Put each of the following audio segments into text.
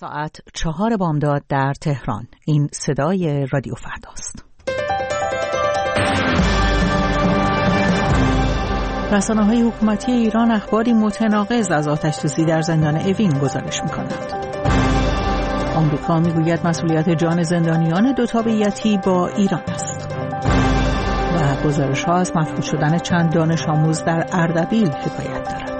ساعت 4 بامداد در تهران. این صدای رادیو فرداست. رسانه‌های حکومتی ایران اخباری متناقض از آتش‌سوزی در زندان اوین گزارش می‌کنند. آمریکا می‌گوید مسئولیت جان زندانیان دو تابعیتی با ایران است. و گزارش‌ها از مفقود شدن چند دانش آموز در اردبیل حکایت دارد.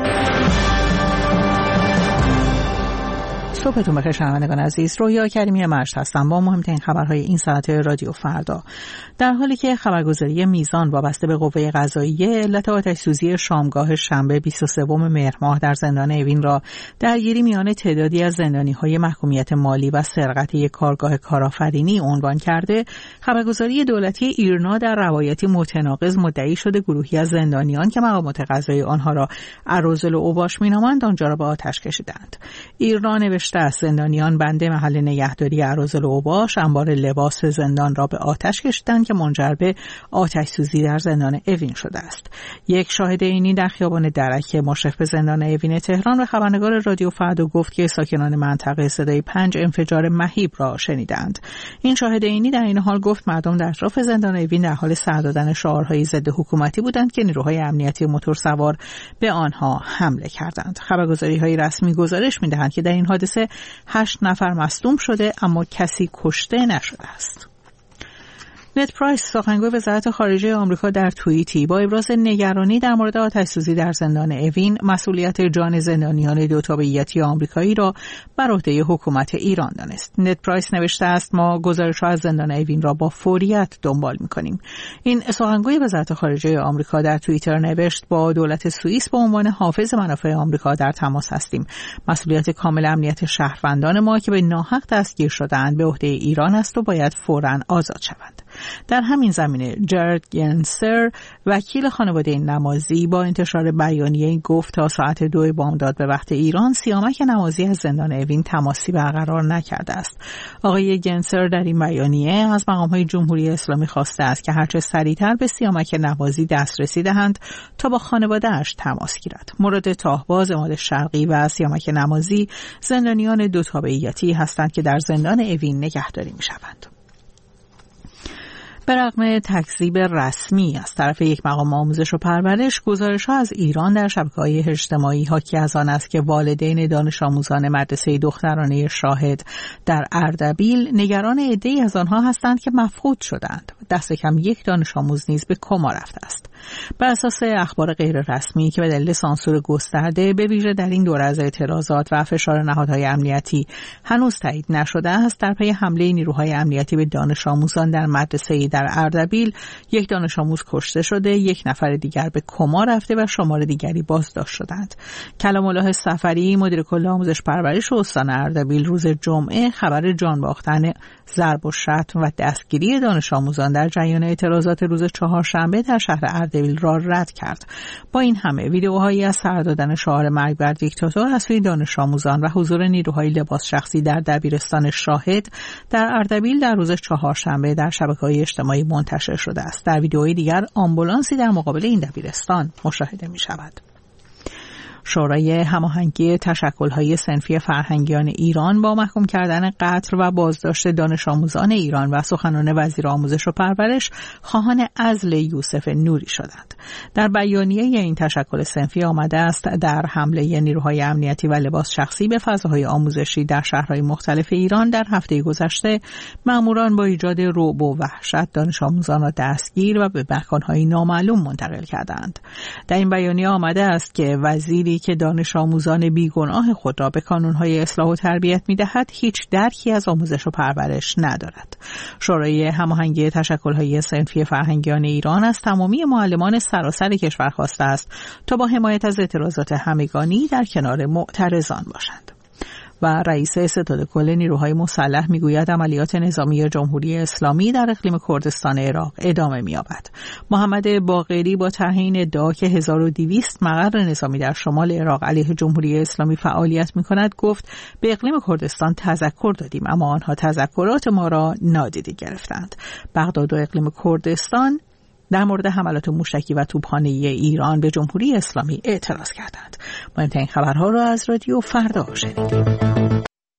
صبحتون بخیر شنوندگان عزیز. رویا کریمی مرج هستم با مهمترین خبرهای این ساعت رادیو فردا. در حالی که خبرگزاری میزان وابسته به قوه قضاییه علت آتش‌سوزی شامگاه شنبه 23 مهر ماه در زندان اوین را درگیری میان تعدادی از زندانی‌های محکومیت مالی و سرقت یک کارگاه کارآفرینی عنوان کرده، خبرگزاری دولتی ایرنا در روایتی متناقض مدعی شده گروهی از زندانیان که مقامات قضایی آنها را اراذل و اوباش می‌نامند آنجا را به آتش کشیدند. ایرنا نوشته است زندانیان بنده محل نگهداری اراذل و اوباش انبار لباس زندان را به آتش کشیدند که منجر به آتش‌سوزی در زندان اوین شده است. یک شاهد عینی در خیابان درک مشرف به زندان اوین تهران و خبرنگار رادیو فردا گفت که ساکنان منطقه صدای 5 انفجار مهیب را شنیدند. این شاهد عینی در این حال گفت مردم در اطراف زندان اوین در حال سر دادن شعارهای ضد حکومتی بودند که نیروهای امنیتی موتورسوار به آنها حمله کردند. خبرگزاری‌های رسمی گزارش می‌دهند که در این حادثه 8 نفر مصدوم شده اما کسی کشته نشده است. نت پرایس سخنگوی وزارت خارجه آمریکا در توییتی با ابراز نگرانی در مورد آتش‌سوزی در زندان اوین مسئولیت جان زندانیان دو تابعیتی آمریکایی را بر عهده حکومت ایران دانست. نت پرایس نوشته است ما گزارش‌ها از زندان اوین را با فوریت دنبال می‌کنیم. این سخنگوی وزارت خارجه آمریکا در توییتر نوشت با دولت سوئیس به عنوان حافظ منافع آمریکا در تماس هستیم. مسئولیت کامل امنیت شهروندان ما که به ناحق دستگیر شده‌اند به عهده ایران است و باید فوراً آزاد شوند. در همین زمینه جرد گنسر وکیل خانواده نمازی با انتشار بیانیه گفت تا ساعت 2 بامداد به وقت ایران سیامک نمازی از زندان اوین تماسی برقرار نکرده است. آقای گنسر در این بیانیه از مقام‌های جمهوری اسلامی خواسته است که هرچه سریعتر به سیامک نمازی دسترسی دهند تا با خانواده‌اش تماس گیرد. مراد تاهباز عماد شرقی و سیامک نمازی زندانیان دو تابعیتی هستند که در زندان اوین نگهداری می‌شوند. به رغم تکذیب رسمی از طرف یک مقام آموزش و پرورش، گزارش‌ها از ایران در شبکه‌های اجتماعی حاکی از آن است که والدین دانش آموزان مدرسه دخترانه شاهد در اردبیل نگران عده‌ای از آنها هستند که مفقود شدند. دست کم یک دانش آموز نیز به کما رفته است. بر اساس اخبار غیر رسمی که به دلیل سانسور گسترده به ویژه در این دوره از اعتراضات و فشار نهادهای امنیتی هنوز تایید نشده است، در پی حمله نیروهای امنیتی به دانش آموزان در مدرسه در اردبیل یک دانش آموز کشته شده، یک نفر دیگر به کما رفته و شمار دیگری بازداشت شدند. کلام الله صفری مدیر کل آموزش پرورش استان اردبیل روز جمعه خبر جان باختن، ضرب و شتم و دستگیری دانش آموزان در جریان اعتراضات روز چهارشنبه در شهر اردبیل را رد کرد. با این همه ویدئوهایی از سر دادن شعار مرگ بر دیکتاتور از سوی دانش آموزان و حضور نیروهای لباس شخصی در دبیرستان شاهد در اردبیل در روز چهارشنبه در شبکه‌های اجتماعی منتشر شده است. در ویدئوی دیگر آمبولانسی در مقابل این دبیرستان مشاهده می شود. شورای هماهنگی تشکل‌های صنفی فرهنگیان ایران با محکوم کردن قتل و بازداشت دانش آموزان ایران و سخنان وزیر آموزش و پرورش خواهان عزل یوسف نوری شدند. در بیانیه این تشکل صنفی آمده است در حمله نیروهای امنیتی و لباس شخصی به فضاهای آموزشی در شهرهای مختلف ایران در هفته گذشته مأموران با ایجاد رعب و وحشت دانش آموزان را دستگیر و به مکان‌های نامعلوم منتقل کردند. در این بیانیه آمده است که وزیری که دانش آموزان بیگناه خود را به کانون‌های اصلاح و تربیت می‌دهد هیچ درکی از آموزش و پرورش ندارد. شورای هماهنگی تشکل‌های صنفی فرهنگیان ایران از تمامی معلمان سراسر کشور خواسته است تا با حمایت از اعتراضات همگانی در کنار معترضان باشند. و رئیس ستاد کل نیروهای مسلح میگوید عملیات نظامی جمهوری اسلامی در اقلیم کردستان عراق ادامه می‌یابد. محمد باقری با طرح ادعا که 1200 مقر نظامی در شمال عراق علیه جمهوری اسلامی فعالیت می‌کند گفت به اقلیم کردستان تذکر دادیم اما آنها تذکرات ما را نادیده گرفتند. بغداد و اقلیم کردستان در مورد حملات موشکی و توپخانه‌ای ایران به جمهوری اسلامی اعتراض کردند. مهمترین خبرها را از رادیو فردا شنیدید.